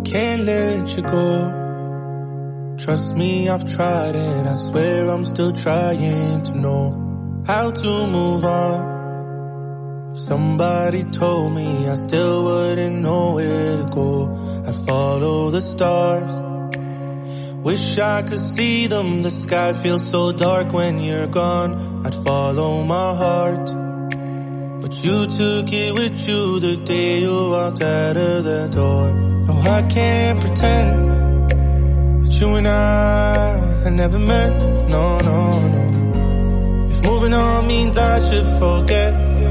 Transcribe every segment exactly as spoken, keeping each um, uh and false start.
can't let you go. Trust me, I've tried it. I swear I'm still trying to know how to move on. If somebody told me I still wouldn't know where to go. I'd follow the stars. Wish I could see them. The sky feels so dark when you're gone. I'd follow my heart, but you took it with you the day you walked out of the door. No, I can't pretend that you and I had never met. No, no, no. If moving on means I should forget,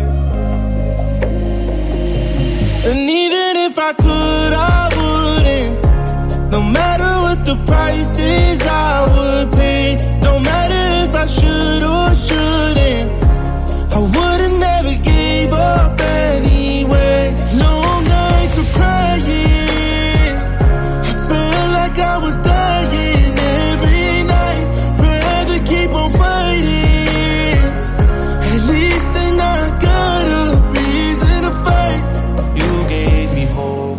and even if I could, I wouldn't. No matter what the price is, I would pay. No matter if I should or shouldn't, I would've never gave up anyway. Long nights of crying, I felt like I was dying every night. Rather keep on fighting, at least then I got a reason to fight. You gave me hope,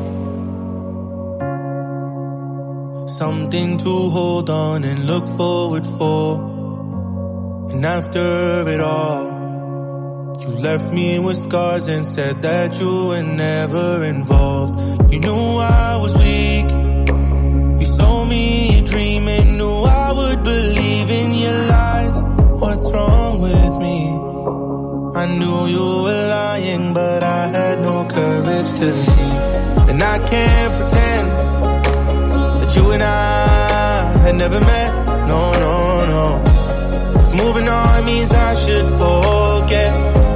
something to hold on and look forward for. And after it all, you left me with scars and said that you were never involved. You knew I was weak, you sold me a dream and knew I would believe in your lies. What's wrong with me? I knew you were lying, but I had no courage to leave. And I can't pretend that you and I had never met. No, no, no. If moving on means I should forget,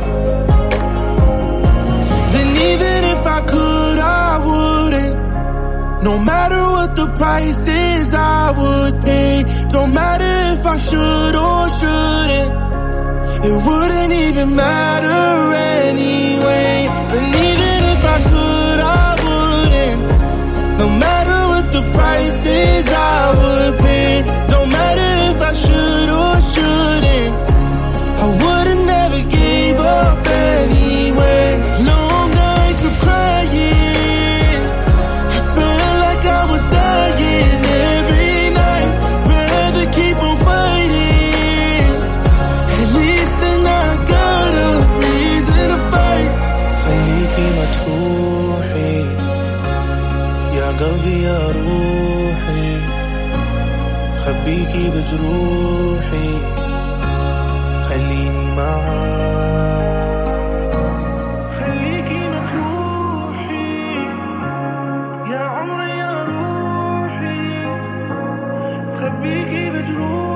then even if I could, I wouldn't. No matter what the price is, I would pay. Don't matter if I should or shouldn't, it wouldn't even matter anyway. And even if I could, I wouldn't. No matter what the price is, I would pay. No matter if I should or shouldn't, I would've never gave up anyway. Long nights of crying, I felt like I was dying every night. Rather keep on fighting, at least then I got a reason to fight. خليكي مجروحي يا قلبي يا روحي، خبيكي بجروحي، خليني معاك. خليكي مجروحي يا عمري يا روحي، خبيكي بجروحي.